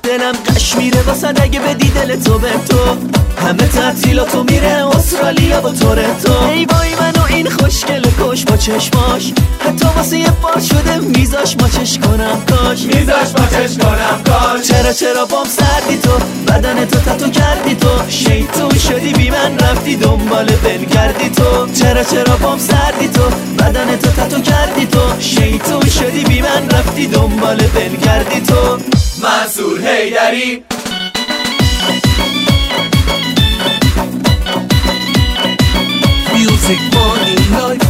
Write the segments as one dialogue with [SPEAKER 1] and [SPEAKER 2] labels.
[SPEAKER 1] دلم قش میره واسه اگه بدی دل تو به تو. همه تعطیلاتو میره استرالیا با تورنتو. ای وای منو این خوشگل کش با چشماش، حتی واسه یه بار شده میذاش ماچش کنم کاش.
[SPEAKER 2] میذاش ماچش کنم کاش.
[SPEAKER 1] چرا بام سردی تو، بدن تو تتو کردی تو. شیطون شدی بی من رفتی دنبال بنگردی تو. چرا بام سردی تو، بدن تو تتو کردی تو. شیطون شدی بی من رفتی دنبال بنگردی تو.
[SPEAKER 2] منصور حیدری.
[SPEAKER 1] Music money life.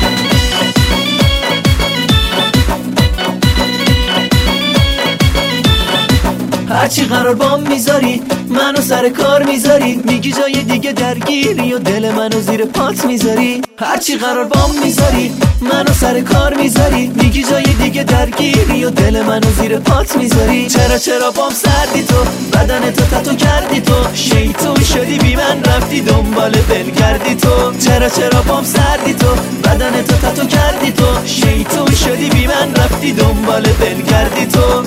[SPEAKER 1] هرچی قرار بام میذاری منو سر کار میذاری، میگی جای دیگه درگیری و دل منو زیر پات میذاری. هرچی قرار بام میذاری منو سر کار میذاری، میگی جای دیگه درگیری و دل منو زیر پات میذاری. چرا بام سردی تو، بدن تو تتو کردی تو. شیطون شدی بی من رفتی دنبال بنگردی تو. چرا بام سردی تو، بدن تو تتو کردی تو. شیطون شدی بی من رفتی دنبال بنگردی تو.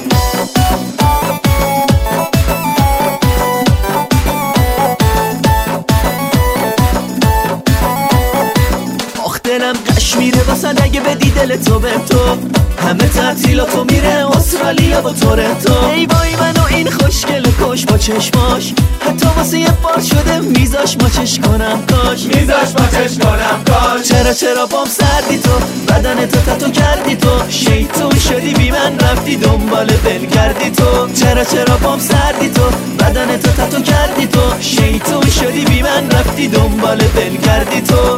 [SPEAKER 1] دلم قش میره واسه اگه بدی دل تو به تو. همه تعطیلاتو میره استرالیا با تورنتو. ای وای منو این خوشگل کش با چشماش، حتی واسه یه بار شده میذاش ماچش کنم کاش.
[SPEAKER 2] میذاش ماچش کنم کاش.
[SPEAKER 1] چرا بام سردی تو، بدن تو تتو کردی تو. شیطون شدی بی من رفتی دنبال بنگردی تو. چرا بام سردی تو، بدن تو تتو کردی تو. شیطون شدی بی من رفتی دنبال بنگردی تو.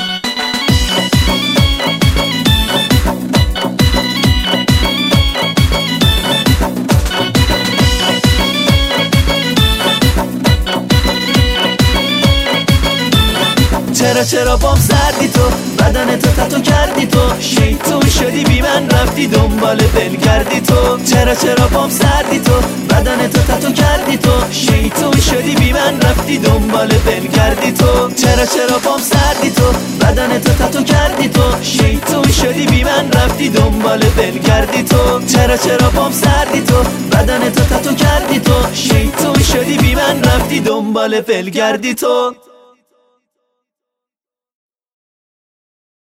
[SPEAKER 1] چرا بام سردی تو، بدن تو تتو کردی تو. شیطون شدی بی من رفتی دنبال بنگردی تو. چرا بام سردی تو، بدن تو تتو کردی تو. شیطون شدی بی من رفتی دنبال بنگردی تو. چرا بام سردی تو، بدن تو تتو کردی تو. شیطون شدی بی من رفتی دنبال بنگردی تو. چرا بام سردی تو، بدن تو تتو کردی تو. شیطون شدی بی من رفتی دنبال بنگردی تو.